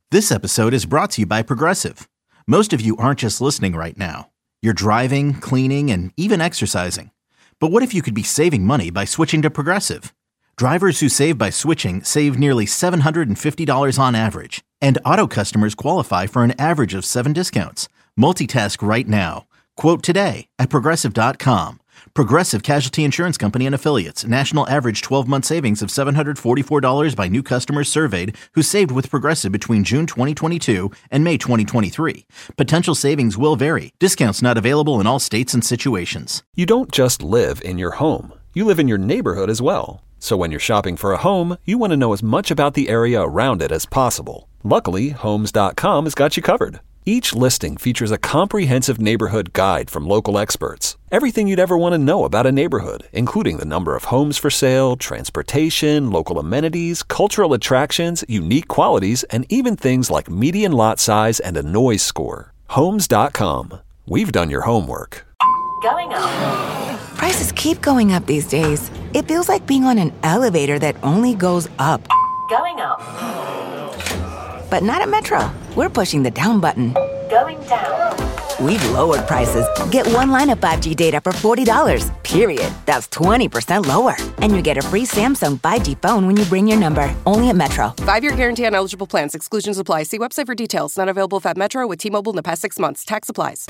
This episode is brought to you by Progressive. Most of you aren't just listening right now. You're driving, cleaning, and even exercising. But what if you could be saving money by switching to Progressive? Drivers who save by switching save nearly $750 on average. And auto customers qualify for an average of 7 discounts. Multitask right now. Quote today at Progressive.com. Progressive Casualty Insurance Company and Affiliates. National average 12-month savings of $744 by new customers surveyed who saved with Progressive between June 2022 and May 2023. Potential savings will vary. Discounts not available in all states and situations. You don't just live in your home. You live in your neighborhood as well. So when you're shopping for a home, you want to know as much about the area around it as possible. Luckily, Homes.com has got you covered. Each listing features a comprehensive neighborhood guide from local experts. Everything you'd ever want to know about a neighborhood, including the number of homes for sale, transportation, local amenities, cultural attractions, unique qualities, and even things like median lot size and a noise score. Homes.com. We've done your homework. Going up. Prices keep going up these days. It feels like being on an elevator that only goes up. Going up. But not at Metro. We're pushing the down button. Going down. We've lowered prices. Get one line of 5G data for $40, period. That's 20% lower. And you get a free Samsung 5G phone when you bring your number. Only at Metro. 5-year guarantee on eligible plans. Exclusions apply. See website for details. Not available if at Metro with T-Mobile in the past 6 months. Tax applies.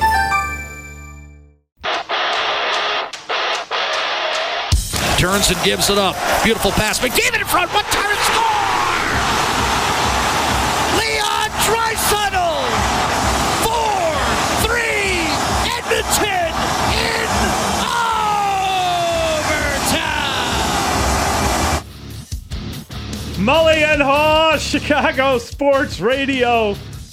Turns and gives it up. Beautiful pass. McDavid in front. One time and score! Leon Draisaitl! 4-3! Edmonton in overtime! Mully and Haw, Chicago Sports Radio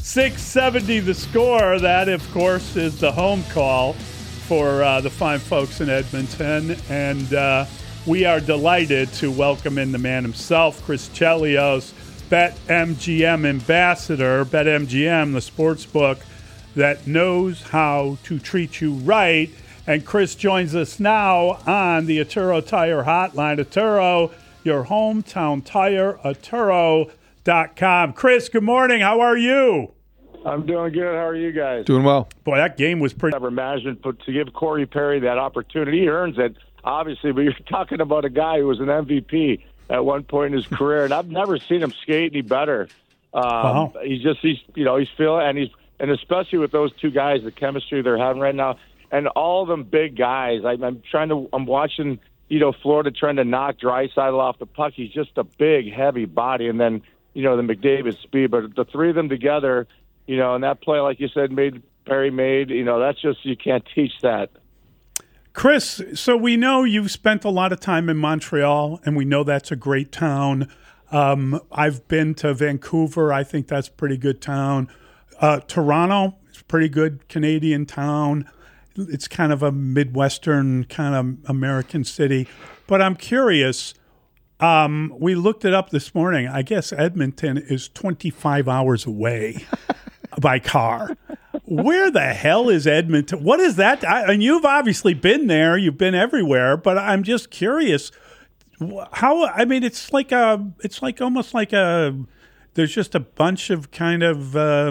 670 The Score. That, of course, is the home call for the fine folks in Edmonton. And we are delighted to welcome in the man himself, Chris Chelios, BetMGM ambassador. BetMGM, the sports book that knows how to treat you right. And Chris joins us now on the Atturo Tire Hotline. Atturo, your hometown tire, Atturo.com. Chris, good morning. How are you? I'm doing good. How are you guys? Doing well. Boy, that game was pretty... Never imagined, but to give Corey Perry that opportunity, he earns it, obviously. But you're talking about a guy who was an MVP at one point in his career, and I've never seen him skate any better. He's feeling, and especially with those two guys, the chemistry they're having right now, and all of them big guys. I'm watching, Florida trying to knock Draisaitl off the puck. He's just a big, heavy body, and then, the McDavid speed. But the three of them together, and that play, like you said, Perry made, that's just, you can't teach that. Chris, so we know you've spent a lot of time in Montreal, and we know that's a great town. I've been to Vancouver. I think that's a pretty good town. Toronto is a pretty good Canadian town. It's kind of a Midwestern kind of American city. But I'm curious, we looked it up this morning. I guess Edmonton is 25 hours away by car. Where the hell is Edmonton? What is that? And you've obviously been there. You've been everywhere. But I'm just curious how. I mean, it's like almost like there's just a bunch of kind of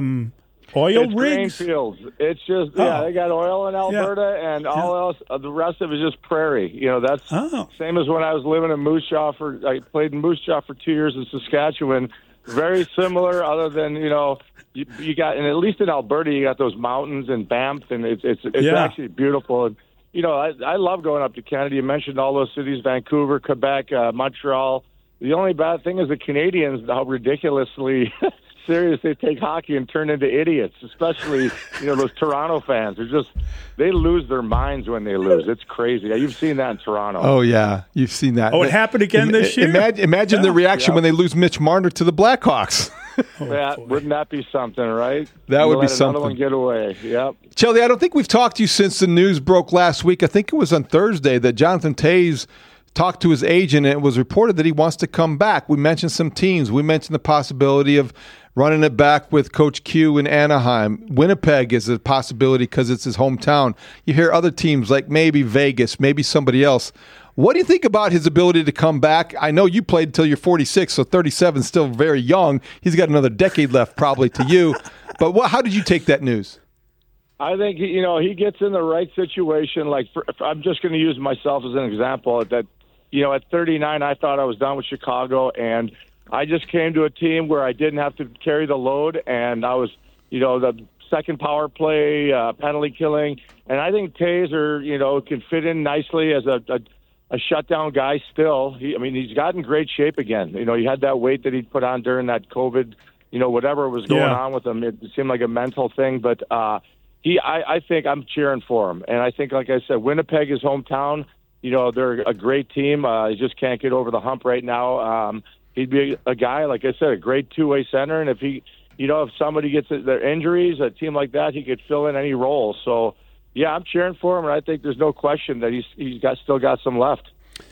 oil rigs. Grain fields. It's just they got oil in Alberta, and all else. The rest of it is just prairie. That's same as when I was living in Moose Jaw. I played in Moose Jaw for 2 years in Saskatchewan. Very similar, other than you got, and at least in Alberta, you got those mountains and Banff, and it's actually beautiful. And I love going up to Canada. You mentioned all those cities: Vancouver, Quebec, Montreal. The only bad thing is the Canadians, how ridiculously serious they take hockey and turn into idiots, especially those Toronto fans. They lose their minds when they lose. It's crazy. You've seen that in Toronto. Oh yeah, you've seen that. Oh, it happened again this year. Imagine the reaction when they lose Mitch Marner to the Blackhawks. Wouldn't that be something, right? That would be something. Another one get away. Yep. Chelly, I don't think we've talked to you since the news broke last week. I think it was on Thursday that Jonathan Toews talked to his agent, and it was reported that he wants to come back. We mentioned some teams. We mentioned the possibility of running it back with Coach Q in Anaheim. Winnipeg is a possibility because it's his hometown. You hear other teams like maybe Vegas, maybe somebody else. What do you think about his ability to come back? I know you played until you're 46, so 37 is still very young. He's got another decade left probably to you. But how did you take that news? I think, he gets in the right situation. Like, I'm just going to use myself as an example. That, at 39, I thought I was done with Chicago, and I just came to a team where I didn't have to carry the load, and I was, the second power play, penalty killing. And I think Taser, can fit in nicely as a shutdown guy still. He's gotten great shape again. He had that weight that he'd put on during that COVID, whatever was going on with him. It seemed like a mental thing, but I think I'm cheering for him. And I think, like I said, Winnipeg is hometown. They're a great team. He just can't get over the hump right now. He'd be a guy, like I said, a great two-way center. And if somebody gets their injuries, a team like that, he could fill in any role. So, yeah, I'm cheering for him, and I think there's no question that he's still got some left.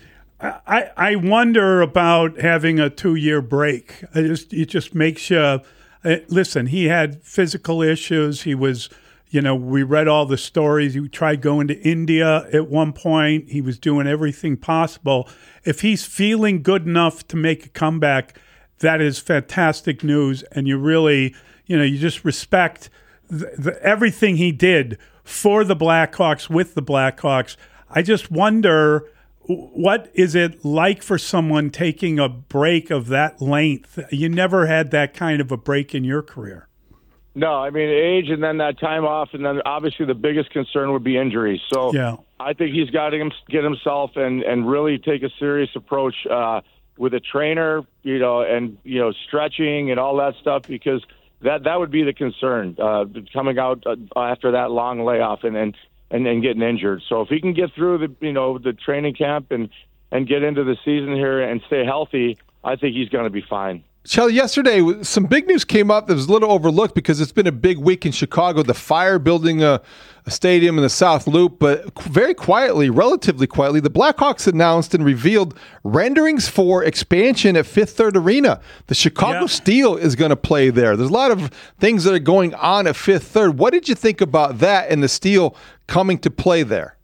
I wonder about having a 2-year break. It just makes you listen. He had physical issues. He was, we read all the stories. He tried going to India at one point. He was doing everything possible. If he's feeling good enough to make a comeback, that is fantastic news. And you really, you just respect everything he did for the Blackhawks, with the Blackhawks. I just wonder, what is it like for someone taking a break of that length? You never had that kind of a break in your career. No, age and then that time off, and then obviously the biggest concern would be injuries. So yeah. I think he's got to get himself and really take a serious approach with a trainer, and stretching and all that stuff, because that would be the concern coming out after that long layoff and getting injured. So if he can get through the training camp and get into the season here and stay healthy, I think he's going to be fine. Shelly, yesterday, some big news came up that was a little overlooked because it's been a big week in Chicago. The Fire building a stadium in the South Loop, but very quietly, relatively quietly, the Blackhawks announced and revealed renderings for expansion at Fifth Third Arena. The Chicago Steel is going to play there. There's a lot of things that are going on at Fifth Third. What did you think about that and the Steel coming to play there?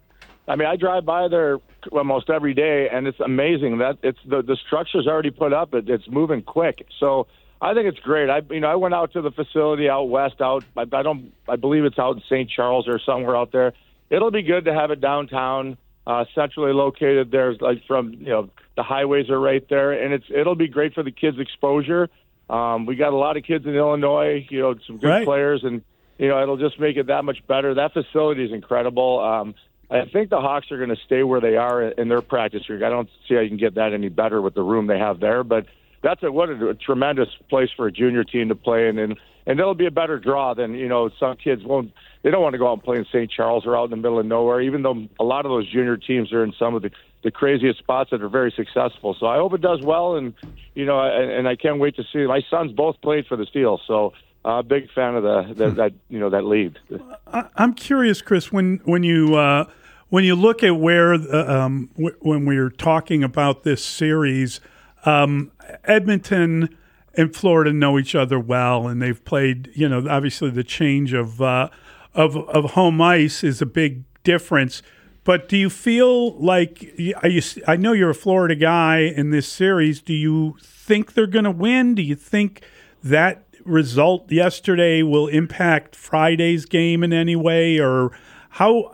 I drive by there almost every day, and it's amazing that it's the structure's already put up. It's moving quick. So I think it's great. I went out to the facility out west. I believe it's out in St. Charles or somewhere out there. It'll be good to have it downtown, centrally located. There's from the highways are right there, and it'll be great for the kids' exposure. We got a lot of kids in Illinois. Some good players, and it'll just make it that much better. That facility is incredible. I think the Hawks are going to stay where they are in their practice rig. I don't see how you can get that any better with the room they have there. But what a tremendous place for a junior team to play in, and it'll be a better draw than some kids won't. They don't want to go out and play in St. Charles or out in the middle of nowhere. Even though a lot of those junior teams are in some of the craziest spots that are very successful. So I hope it does well, and and I can't wait to see. My sons both played for the Steel, so. I'm a big fan of that league. I'm curious, Chris, when you look at where when we're talking about this series, Edmonton and Florida know each other well, and they've played. Obviously the change of home ice is a big difference. But do you feel like I know you're a Florida guy in this series? Do you think they're going to win? Do you think that result yesterday will impact Friday's game in any way, or how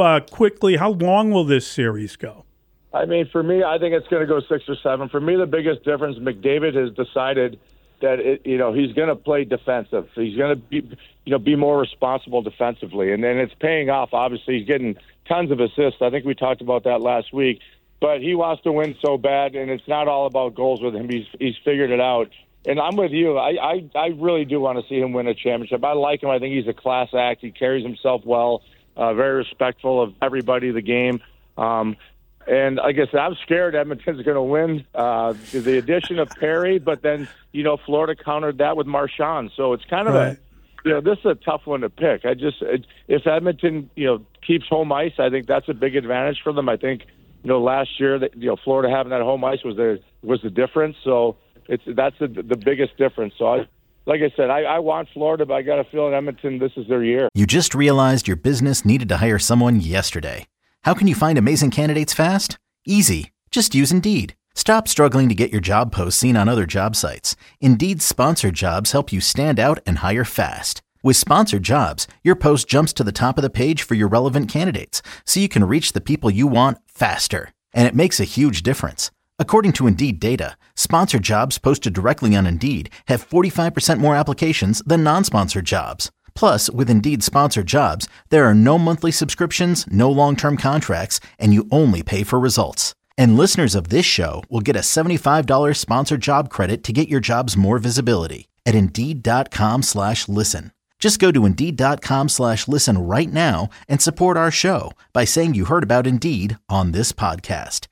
long will this series go? For me, I think it's going to go 6 or 7. For me, the biggest difference, McDavid has decided that he's going to play defensive. He's going to be more responsible defensively, and then it's paying off. Obviously, he's getting tons of assists. I think we talked about that last week, but he wants to win so bad, and it's not all about goals with him. He's figured it out. And I'm with you. I really do want to see him win a championship. I like him. I think he's a class act. He carries himself well, very respectful of everybody, the game. And like I said, I'm scared Edmonton's going to win. The addition of Perry, but then, Florida countered that with Marchand. So it's kind of this is a tough one to pick. If Edmonton, keeps home ice, I think that's a big advantage for them. I think, last year that, Florida having that home ice was the difference. So, that's the biggest difference. So, like I said, I want Florida, but I got a feeling Edmonton, this is their year. You just realized your business needed to hire someone yesterday. How can you find amazing candidates fast? Easy. Just use Indeed. Stop struggling to get your job posts seen on other job sites. Indeed's sponsored jobs help you stand out and hire fast. With sponsored jobs, your post jumps to the top of the page for your relevant candidates, so you can reach the people you want faster. And it makes a huge difference. According to Indeed data, sponsored jobs posted directly on Indeed have 45% more applications than non-sponsored jobs. Plus, with Indeed sponsored jobs, there are no monthly subscriptions, no long-term contracts, and you only pay for results. And listeners of this show will get a $75 sponsored job credit to get your jobs more visibility at Indeed.com/listen. Just go to Indeed.com/listen right now and support our show by saying you heard about Indeed on this podcast.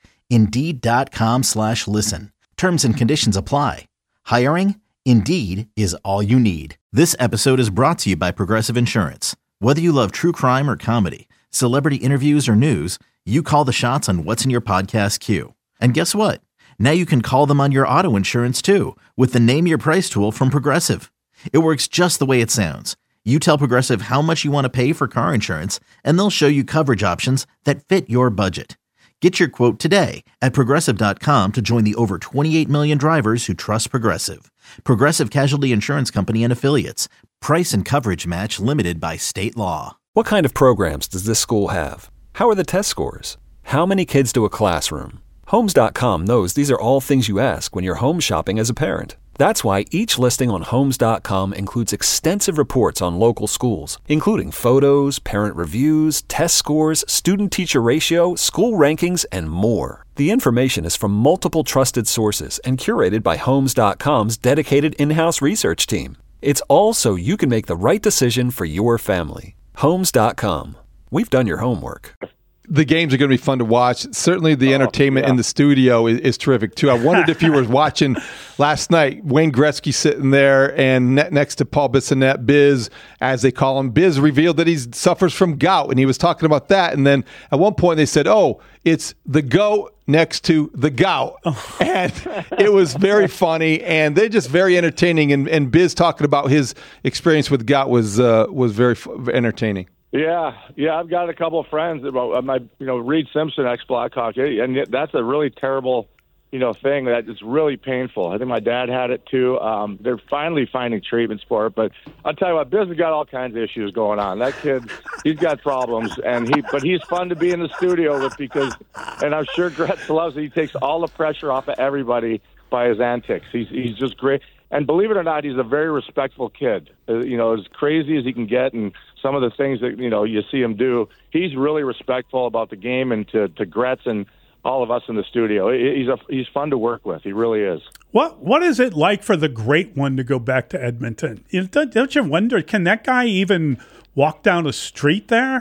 Indeed.com/listen. Terms and conditions apply. Hiring? Indeed is all you need. This episode is brought to you by Progressive Insurance. Whether you love true crime or comedy, celebrity interviews or news, you call the shots on what's in your podcast queue. And guess what? Now you can call them on your auto insurance too with the Name Your Price tool from Progressive. It works just the way it sounds. You tell Progressive how much you want to pay for car insurance, and they'll show you coverage options that fit your budget. Get your quote today at Progressive.com to join the over 28 million drivers who trust Progressive. Progressive Casualty Insurance Company and Affiliates. Price and coverage match limited by state law. What kind of programs does this school have? How are the test scores? How many kids do a classroom? Homes.com knows these are all things you ask when you're home shopping as a parent. That's why each listing on Homes.com includes extensive reports on local schools, including photos, parent reviews, test scores, student-teacher ratio, school rankings, and more. The information is from multiple trusted sources and curated by Homes.com's dedicated in-house research team. It's all so you can make the right decision for your family. Homes.com. We've done your homework. The games are going to be fun to watch. Certainly the entertainment in the studio is terrific, too. I wondered if you were watching last night, Wayne Gretzky sitting there and next to Paul Bissonnette, Biz, as they call him. Biz revealed that he suffers from gout, and he was talking about that. And then at one point they said, oh, it's the goat next to the gout. And it was very funny, and they're just very entertaining. And Biz talking about his experience with gout was very entertaining. Yeah, I've got a couple of friends about my, Reed Simpson, ex-Blackhawk, and that's a really terrible, thing that is really painful. I think my dad had it too. They're finally finding treatments for it, but I'll tell you what, Biz has got all kinds of issues going on. That kid, he's got problems, but he's fun to be in the studio with and I'm sure Gretz loves it. He takes all the pressure off of everybody by his antics. He's just great. And believe it or not, he's a very respectful kid. As crazy as he can get and some of the things that, you see him do, he's really respectful about the game and to Gretz and all of us in the studio. He's fun to work with. He really is. What is it like for the great one to go back to Edmonton? Don't you wonder, can that guy even walk down a street there?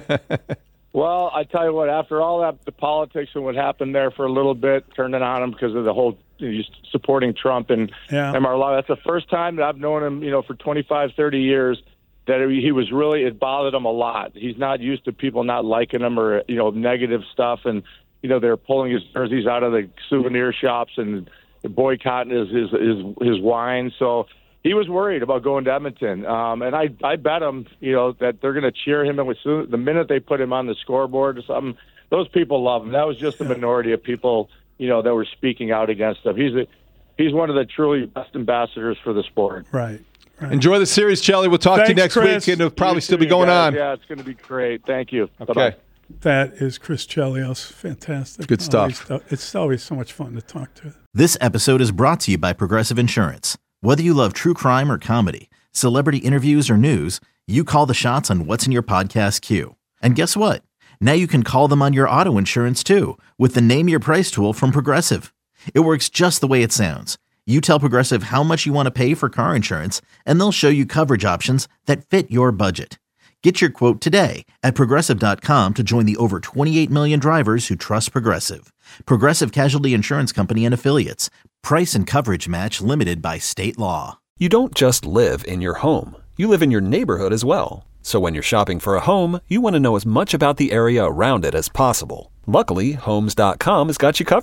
Well, I tell you what, after all that, the politics and what happened there for a little bit, turning on him because of the whole supporting Trump and Mar-a-Lago, that's the first time that I've known him, for 25, 30 years, that he was really, it bothered him a lot. He's not used to people not liking him or, negative stuff. And, they're pulling his jerseys out of the souvenir shops and boycotting his wine. So he was worried about going to Edmonton. And I bet him, that they're going to cheer him. And the minute they put him on the scoreboard or something, those people love him. That was just the minority of people, that were speaking out against him. He's one of the truly best ambassadors for the sport. Right. Enjoy the series, Chelly. We'll talk to you next week, and it'll probably still be going on. Yeah, it's going to be great. Thank you. Okay. Bye-bye. That is Chris Chelios. Fantastic. Good stuff. It's always so much fun to talk to. This episode is brought to you by Progressive Insurance. Whether you love true crime or comedy, celebrity interviews or news, you call the shots on what's in your podcast queue. And guess what? Now you can call them on your auto insurance too with the Name Your Price tool from Progressive. It works just the way it sounds. You tell Progressive how much you want to pay for car insurance, and they'll show you coverage options that fit your budget. Get your quote today at Progressive.com to join the over 28 million drivers who trust Progressive. Progressive Casualty Insurance Company and Affiliates. Price and coverage match limited by state law. You don't just live in your home. You live in your neighborhood as well. So when you're shopping for a home, you want to know as much about the area around it as possible. Luckily, Homes.com has got you covered.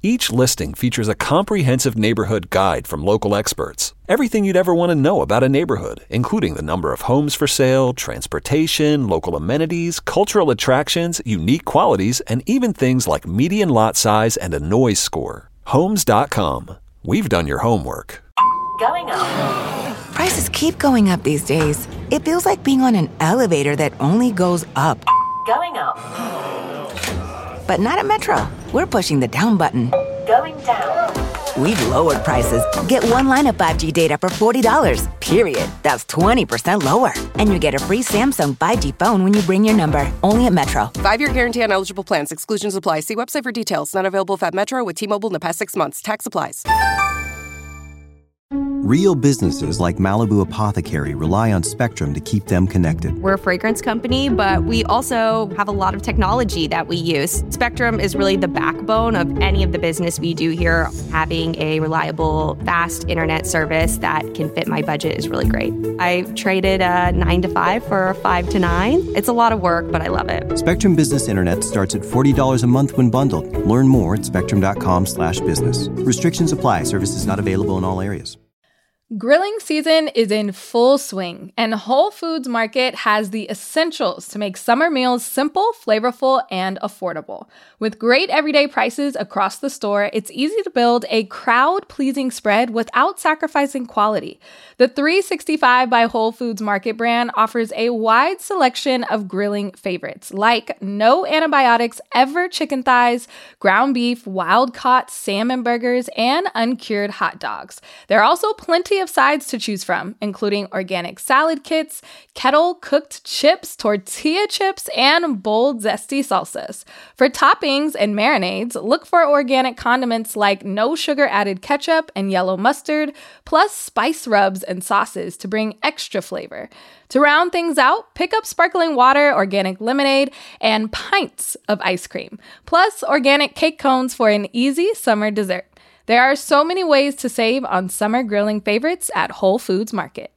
Each listing features a comprehensive neighborhood guide from local experts. Everything you'd ever want to know about a neighborhood, including the number of homes for sale, transportation, local amenities, cultural attractions, unique qualities, and even things like median lot size and a noise score. Homes.com. We've done your homework. Going up. Prices keep going up these days. It feels like being on an elevator that only goes up. Going up. But not at Metro. We're pushing the down button. Going down. We've lowered prices. Get one line of 5G data for $40, period. That's 20% lower. And you get a free Samsung 5G phone when you bring your number. Only at Metro. 5-year guarantee on eligible plans. Exclusions apply. See website for details. Not available if at Metro with T-Mobile in the past 6 months. Tax applies. Real businesses like Malibu Apothecary rely on Spectrum to keep them connected. We're a fragrance company, but we also have a lot of technology that we use. Spectrum is really the backbone of any of the business we do here. Having a reliable, fast internet service that can fit my budget is really great. I traded a 9 to 5 for a 5 to 9. It's a lot of work, but I love it. Spectrum Business Internet starts at $40 a month when bundled. Learn more at spectrum.com/business. Restrictions apply. Services not available in all areas. Grilling season is in full swing, and Whole Foods Market has the essentials to make summer meals simple, flavorful, and affordable. With great everyday prices across the store, it's easy to build a crowd-pleasing spread without sacrificing quality. The 365 by Whole Foods Market brand offers a wide selection of grilling favorites, like no antibiotics ever chicken thighs, ground beef, wild-caught salmon burgers, and uncured hot dogs. There are also plenty of sides to choose from, including organic salad kits, kettle-cooked chips, tortilla chips, and bold, zesty salsas. For toppings and marinades, look for organic condiments like no sugar-added ketchup and yellow mustard, plus spice rubs and sauces to bring extra flavor. To round things out, pick up sparkling water, organic lemonade, and pints of ice cream, plus organic cake cones for an easy summer dessert. There are so many ways to save on summer grilling favorites at Whole Foods Market.